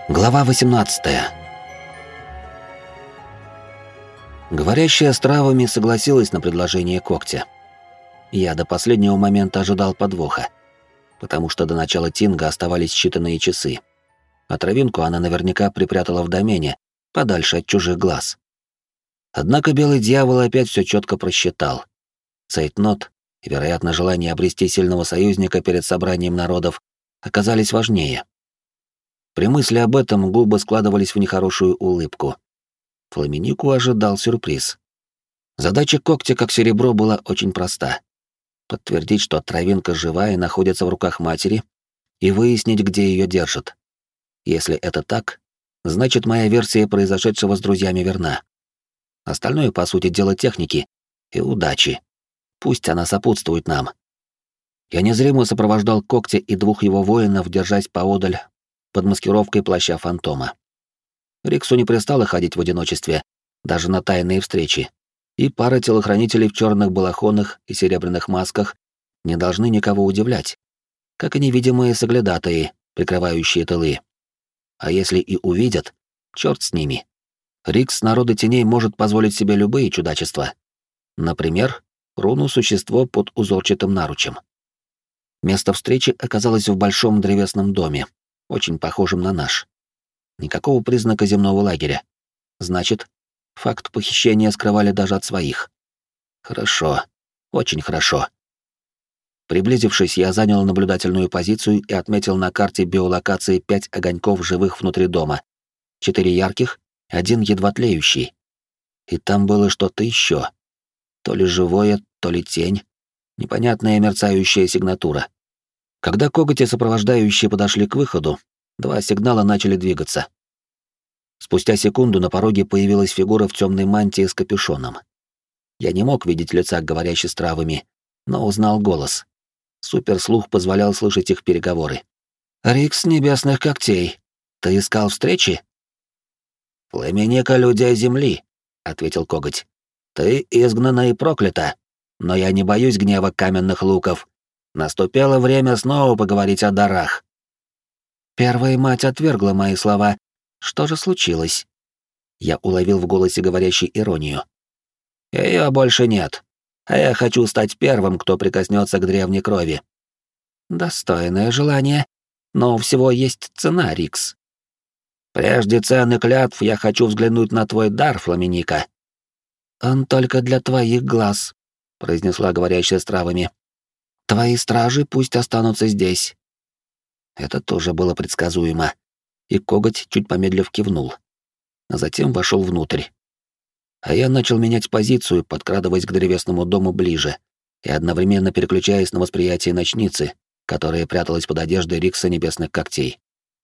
Глава 18. Говорящая с травами согласилась на предложение когтя. Я до последнего момента ожидал подвоха, потому что до начала тинга оставались считанные часы. А травинку она наверняка припрятала в домене, подальше от чужих глаз. Однако белый дьявол опять все четко просчитал. Цейтнот и, вероятно, желание обрести сильного союзника перед собранием народов оказались важнее. При мысли об этом губы складывались в нехорошую улыбку. Фламинику ожидал сюрприз. Задача когтя, как серебро, была очень проста. Подтвердить, что травинка жива и находится в руках матери, и выяснить, где ее держат. Если это так, значит, моя версия произошедшего с друзьями верна. Остальное, по сути, дело техники и удачи. Пусть она сопутствует нам. Я незримо сопровождал когтя и двух его воинов, держась поодаль под маскировкой плаща фантома. Риксу не пристало ходить в одиночестве, даже на тайные встречи, и пара телохранителей в черных балахонах и серебряных масках не должны никого удивлять, как и невидимые соглядатаи, прикрывающие тылы. А если и увидят, черт с ними. Рикс народа теней может позволить себе любые чудачества. Например, руну-существо под узорчатым наручем. Место встречи оказалось в большом древесном доме, очень похожим на наш. Никакого признака земного лагеря. Значит, факт похищения скрывали даже от своих. Хорошо, очень хорошо. Приблизившись, я занял наблюдательную позицию и отметил на карте биолокации 5 огоньков живых внутри дома. 4 ярких, 1 едва тлеющий. И там было что-то еще. То ли живое, то ли тень. Непонятная мерцающая сигнатура. Когда коготь и сопровождающие подошли к выходу, 2 сигнала начали двигаться. Спустя секунду на пороге появилась фигура в темной мантии с капюшоном. Я не мог видеть лица говорящей с травами, но узнал голос. Суперслух позволял слышать их переговоры. «Рикс небесных когтей, ты искал встречи?» «Племенника людей земли», — ответил коготь. «Ты изгнана и проклята, но я не боюсь гнева каменных луков. Наступило время снова поговорить о дарах». Первая мать отвергла мои слова. Что же случилось? Я уловил в голосе говорящей иронию. Ее больше нет, а я хочу стать первым, кто прикоснется к древней крови. Достойное желание, но у всего есть цена, Рикс. Прежде цены клятв я хочу взглянуть на твой дар, Фламиника. Он только для твоих глаз, произнесла говорящая с травами. Твои стражи пусть останутся здесь. Это тоже было предсказуемо, и коготь, чуть помедлив, кивнул, а затем вошел внутрь. А я начал менять позицию, подкрадываясь к древесному дому ближе и одновременно переключаясь на восприятие ночницы, которая пряталась под одеждой Рикса небесных когтей.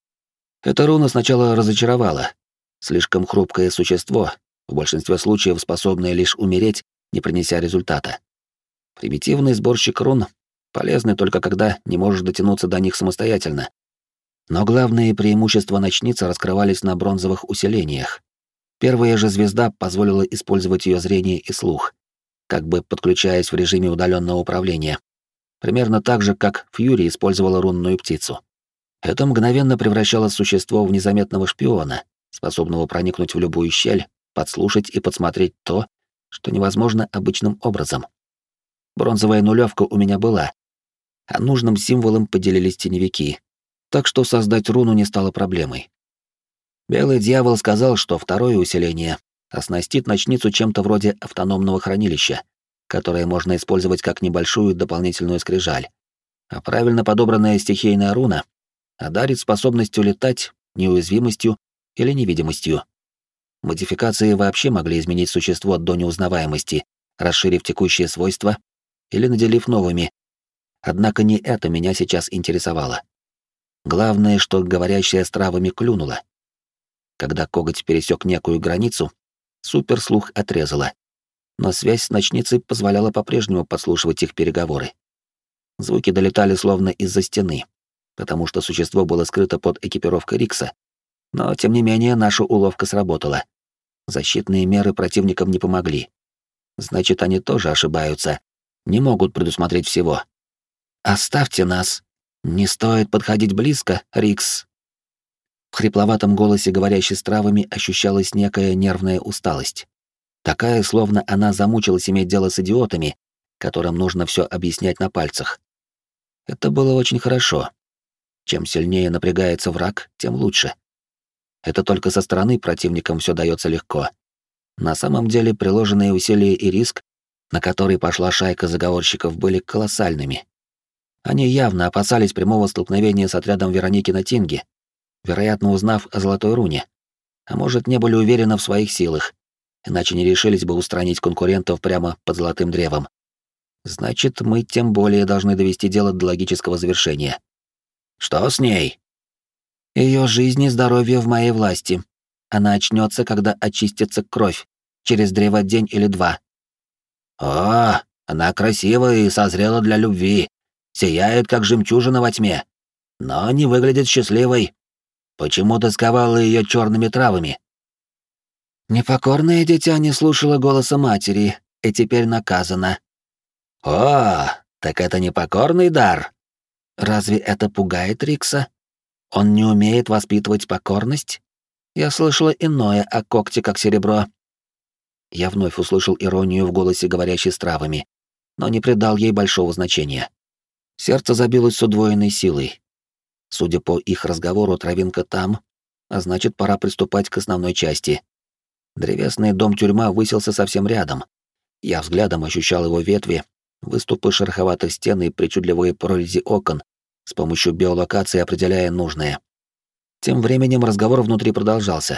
Эта руна сначала разочаровала. Слишком хрупкое существо, в большинстве случаев способное лишь умереть, не принеся результата. Примитивный сборщик рун полезны только когда не можешь дотянуться до них самостоятельно. Но главные преимущества ночницы раскрывались на бронзовых усилениях. Первая же звезда позволила использовать ее зрение и слух, как бы подключаясь в режиме удаленного управления. Примерно так же, как Фьюри использовала рунную птицу. Это мгновенно превращало существо в незаметного шпиона, способного проникнуть в любую щель, подслушать и подсмотреть то, что невозможно обычным образом. Бронзовая нулевка у меня была, а нужным символом поделились теневики, так что создать руну не стало проблемой. Белый дьявол сказал, что второе усиление оснастит ночницу чем-то вроде автономного хранилища, которое можно использовать как небольшую дополнительную скрижаль. А правильно подобранная стихийная руна одарит способностью летать, неуязвимостью или невидимостью. Модификации вообще могли изменить существо до неузнаваемости, расширив текущие свойства или наделив новыми. Однако не это меня сейчас интересовало. Главное, что говорящая с травами клюнула. Когда коготь пересек некую границу, суперслух отрезала. Но связь с ночницей позволяла по-прежнему подслушивать их переговоры. Звуки долетали словно из-за стены, потому что существо было скрыто под экипировкой Рикса. Но, тем не менее, наша уловка сработала. Защитные меры противникам не помогли. Значит, они тоже ошибаются, не могут предусмотреть всего. «Оставьте нас. Не стоит подходить близко, Рикс». В хрипловатом голосе говорящей с травами ощущалась некая нервная усталость. Такая, словно она замучилась иметь дело с идиотами, которым нужно все объяснять на пальцах. Это было очень хорошо. Чем сильнее напрягается враг, тем лучше. Это только со стороны противникам все дается легко. На самом деле приложенные усилия и риск, на который пошла шайка заговорщиков, были колоссальными. Они явно опасались прямого столкновения с отрядом Вероники на Тинге, вероятно, узнав о Золотой Руне. А может, не были уверены в своих силах, иначе не решились бы устранить конкурентов прямо под Золотым Древом. Значит, мы тем более должны довести дело до логического завершения. Что с ней? Ее жизнь и здоровье в моей власти. Она очнется, когда очистится кровь, через древо день или два. О, она красивая и созрела для любви, сияет, как жемчужина во тьме, но не выглядит счастливой. Почему ты сковала ее черными травами? Непокорное дитя не слушало голоса матери и теперь наказано. О, так это непокорный дар. Разве это пугает Рикса? Он не умеет воспитывать покорность? Я слышала иное о когте, как серебро. Я вновь услышал иронию в голосе говорящей с травами, но не придал ей большого значения. Сердце забилось с удвоенной силой. Судя по их разговору, травинка там, а значит, пора приступать к основной части. Древесный дом-тюрьма высился совсем рядом. Я взглядом ощущал его ветви, выступы шероховатых стен и причудливые прорези окон, с помощью биолокации определяя нужное. Тем временем разговор внутри продолжался.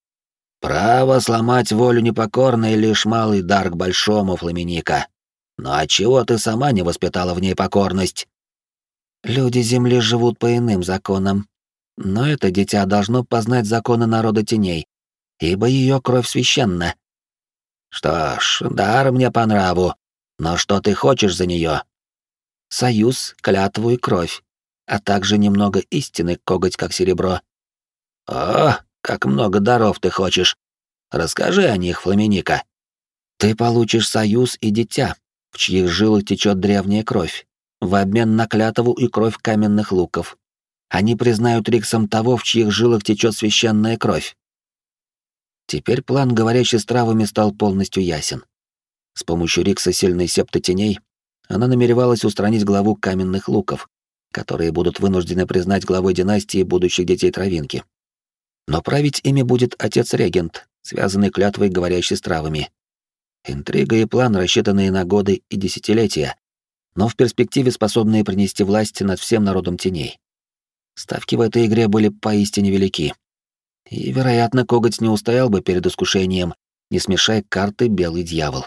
«Право сломать волю непокорной — лишь малый дар к большому, Фламиника. Но отчего ты сама не воспитала в ней покорность?» «Люди Земли живут по иным законам. Но это дитя должно познать законы народа теней, ибо ее кровь священна». «Что ж, дар мне по нраву. Но что ты хочешь за нее?» «Союз, клятву и кровь, а также немного истины, коготь как серебро». «О, как много даров ты хочешь. Расскажи о них, Фламиника». «Ты получишь союз и дитя, в чьих жилах течет древняя кровь, в обмен на клятву и кровь каменных луков. Они признают Риксом того, в чьих жилах течет священная кровь». Теперь план, говорящий с травами, стал полностью ясен. С помощью Рикса сильной септы теней она намеревалась устранить главу каменных луков, которые будут вынуждены признать главой династии будущих детей Травинки. Но править ими будет отец-регент, связанный клятвой, говорящей с травами. Интрига и план, рассчитанные на годы и десятилетия, но в перспективе способные принести власть над всем народом теней. Ставки в этой игре были поистине велики. И, вероятно, коготь не устоял бы перед искушением, не смешая карты белый дьявол.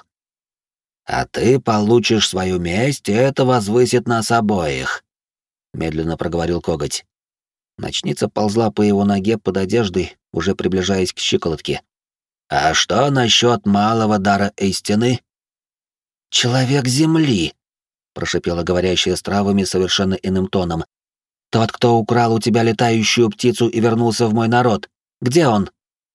«А ты получишь свою месть, и это возвысит нас обоих», — медленно проговорил коготь. Ночница ползла по его ноге под одеждой, уже приближаясь к щиколотке. «А что насчет малого дара истины?» «Человек земли», — прошипела говорящая с травами совершенно иным тоном. «Тот, кто украл у тебя летающую птицу и вернулся в мой народ. Где он?»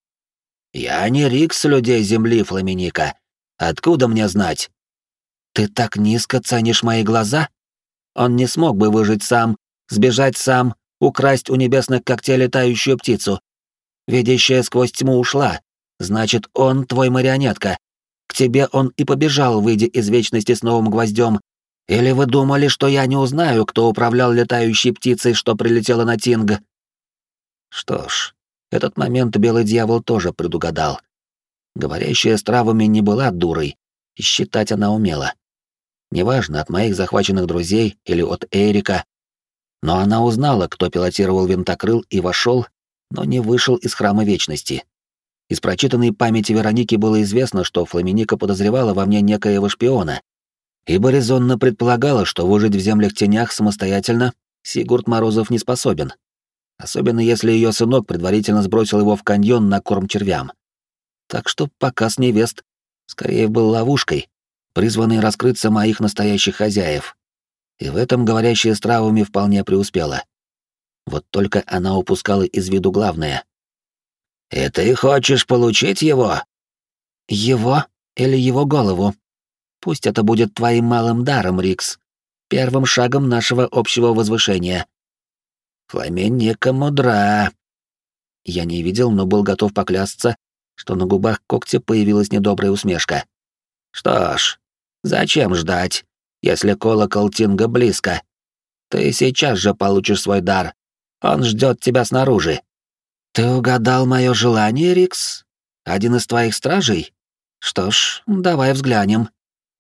«Я не Рикс людей земли, Фламиника. Откуда мне знать?» «Ты так низко ценишь мои глаза? Он не смог бы выжить сам, сбежать сам, украсть у небесных когтей летающую птицу. Видящая сквозь тьму ушла. Значит, он твой марионетка. К тебе он и побежал, выйдя из вечности с новым гвоздем. Или вы думали, что я не узнаю, кто управлял летающей птицей, что прилетела на Тинг?» Что ж, этот момент белый дьявол тоже предугадал. Говорящая с травами не была дурой, и считать она умела. Неважно, от моих захваченных друзей или от Эрика, но она узнала, кто пилотировал винтокрыл и вошел, но не вышел из Храма Вечности. Из прочитанной памяти Вероники было известно, что Фламиника подозревала во мне некоего шпиона, ибо резонно предполагала, что выжить в землях тенях самостоятельно Сигурд Морозов не способен, особенно если ее сынок предварительно сбросил его в каньон на корм червям. Так что показ невест скорее был ловушкой, призванной раскрыться моих настоящих хозяев. И в этом говорящая с травами вполне преуспела. Вот только она упускала из виду главное. «И ты хочешь получить его?» «Его или его голову? Пусть это будет твоим малым даром, Рикс, первым шагом нашего общего возвышения». «Фламиника мудра. я не видел, но был готов поклясться, что на губах когтя появилась недобрая усмешка. «Что ж, зачем ждать, если колокол Тинга близко? Ты сейчас же получишь свой дар. Он ждет тебя снаружи». «Ты угадал мое желание, Рикс? Один из твоих стражей? Что ж, давай взглянем».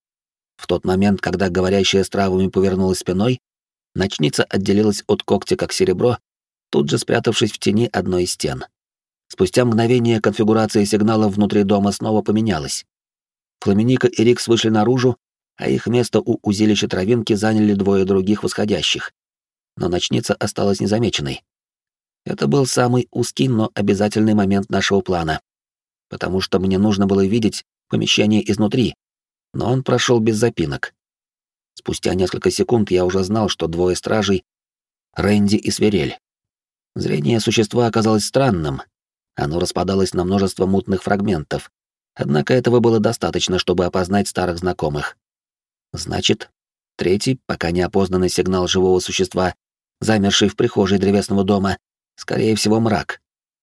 В тот момент, когда говорящая с травами повернулась спиной, ночница отделилась от когтя как серебро, тут же спрятавшись в тени одной из стен. Спустя мгновение конфигурация сигнала внутри дома снова поменялась. Фламиника и Рикс вышли наружу, а их место у узилища травинки заняли двое других восходящих. Но ночница осталась незамеченной. Это был самый узкий, но обязательный момент нашего плана, потому что мне нужно было видеть помещение изнутри, но он прошел без запинок. Спустя несколько секунд я уже знал, что двое стражей — Рэнди и Свирель. Зрение существа оказалось странным. Оно распадалось на множество мутных фрагментов, однако этого было достаточно, чтобы опознать старых знакомых. Значит, третий, пока не опознанный сигнал живого существа, замерший в прихожей древесного дома, скорее всего, мрак.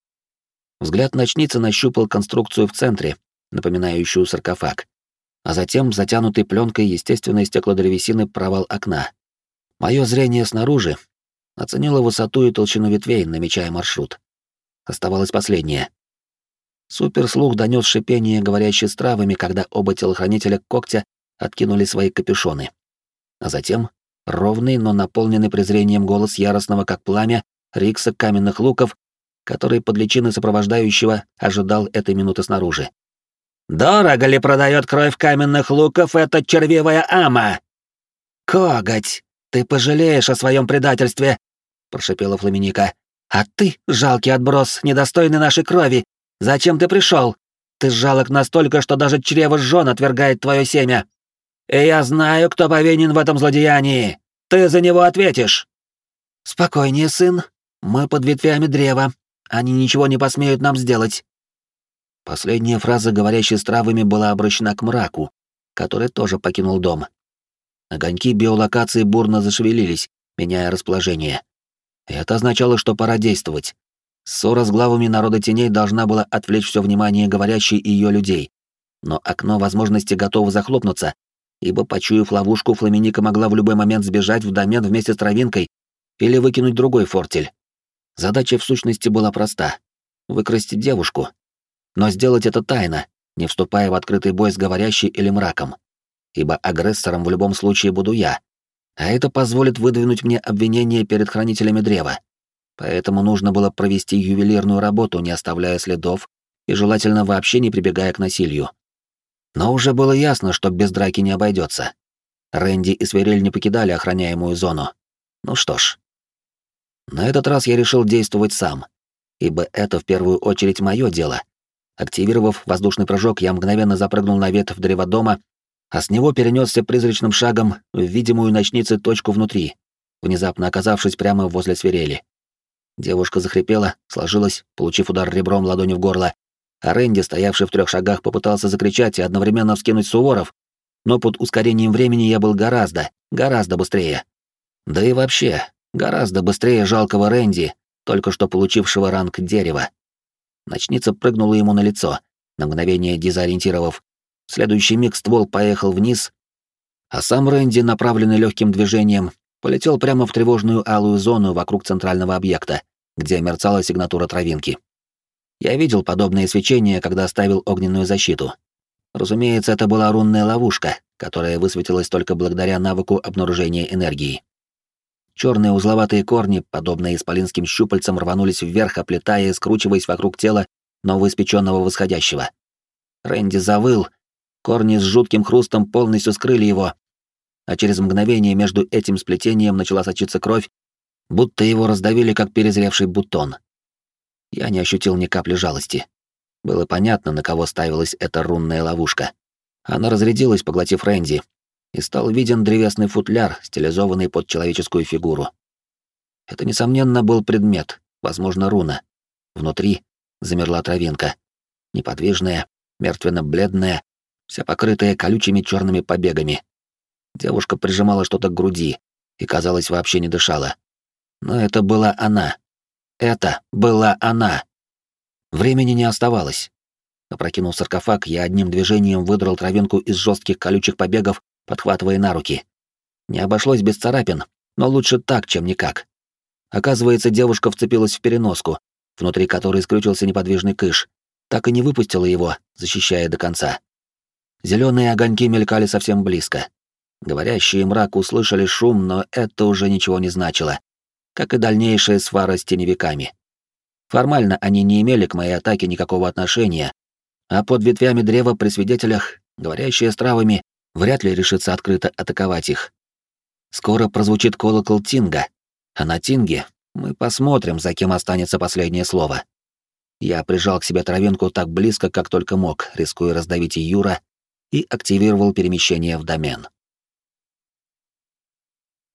Взгляд ночницы нащупал конструкцию в центре, напоминающую саркофаг, а затем затянутый пленкой естественной стеклодревесины провал окна. Мое зрение снаружи оценило высоту и толщину ветвей, намечая маршрут. Оставалось последнее. Суперслух донес шипение, говорящее с травами, когда оба телохранителя когтя откинули свои капюшоны. А затем ровный, но наполненный презрением голос яростного, как пламя, Рикса каменных луков, который под личиной сопровождающего ожидал этой минуты снаружи. «Дорого ли продает кровь каменных луков эта червивая ама?» «Коготь, ты пожалеешь о своем предательстве!» — прошипела Фламиника. «А ты, жалкий отброс, недостойный нашей крови, зачем ты пришел? Ты жалок настолько, что даже чрево жжён отвергает твое семя. И я знаю, кто повинен в этом злодеянии. Ты за него ответишь!» «Спокойнее, сын. Мы под ветвями древа. Они ничего не посмеют нам сделать». Последняя фраза, говорящая с травами, была обращена к мраку, который тоже покинул дом. Огоньки биолокации бурно зашевелились, меняя расположение. И это означало, что пора действовать. Ссора с главами народа теней должна была отвлечь все внимание говорящей и ее людей. Но окно возможности готово захлопнуться, ибо, почуяв ловушку, Фламиника могла в любой момент сбежать в домен вместе с травинкой или выкинуть другой фортель. Задача в сущности была проста — выкрасть девушку. Но сделать это тайно, не вступая в открытый бой с говорящей или мраком. Ибо агрессором в любом случае буду я. А это позволит выдвинуть мне обвинение перед хранителями древа. Поэтому нужно было провести ювелирную работу, не оставляя следов, и желательно вообще не прибегая к насилию. Но уже было ясно, что без драки не обойдется. Рэнди и Свирель не покидали охраняемую зону. Ну что ж. На этот раз я решил действовать сам, ибо это в первую очередь мое дело. Активировав воздушный прыжок, я мгновенно запрыгнул на ветвь древодома, а с него перенесся призрачным шагом в видимую ночнице точку внутри, внезапно оказавшись прямо возле Свирели. Девушка захрипела, сложилась, получив удар ребром ладони в горло, а Рэнди, стоявший в 3 шагах, попытался закричать и одновременно вскинуть суворов, но под ускорением времени я был гораздо быстрее. Да и вообще, гораздо быстрее жалкого Рэнди, только что получившего ранг дерева. Ночница прыгнула ему на лицо, на мгновение дезориентировав. В следующий миг ствол поехал вниз, а сам Рэнди, направленный легким движением, полетел прямо в тревожную алую зону вокруг центрального объекта, где мерцала сигнатура травинки. Я видел подобные свечения, когда ставил огненную защиту. Разумеется, это была рунная ловушка, которая высветилась только благодаря навыку обнаружения энергии. Черные узловатые корни, подобные исполинским щупальцам, рванулись вверх, оплетая и скручиваясь вокруг тела новоиспеченного восходящего. Рэнди завыл, корни с жутким хрустом полностью скрыли его, а через мгновение между этим сплетением начала сочиться кровь, будто его раздавили, как перезревший бутон. Я не ощутил ни капли жалости. Было понятно, на кого ставилась эта рунная ловушка. Она разрядилась, поглотив Рэнди, и стал виден древесный футляр, стилизованный под человеческую фигуру. Это, несомненно, был предмет, возможно, руна. Внутри замерла травинка, неподвижная, мертвенно-бледная, вся покрытая колючими черными побегами. Девушка прижимала что-то к груди и, казалось, вообще не дышала. Но это была она. Это была она. Времени не оставалось. Опрокинув саркофаг, я одним движением выдрал травинку из жестких колючих побегов, подхватывая на руки. Не обошлось без царапин, но лучше так, чем никак. Оказывается, девушка вцепилась в переноску, внутри которой скрючился неподвижный кыш, так и не выпустила его, защищая до конца. Зеленые огоньки мелькали совсем близко. Говорящие мрак услышали шум, но это уже ничего не значило, как и дальнейшая свара с теневиками. Формально они не имели к моей атаке никакого отношения, а под ветвями древа при свидетелях, говорящие с травами, вряд ли решится открыто атаковать их. Скоро прозвучит колокол Тинга, а на Тинге мы посмотрим, за кем останется последнее слово. Я прижал к себе травинку так близко, как только мог, рискуя раздавить Юра, и активировал перемещение в домен.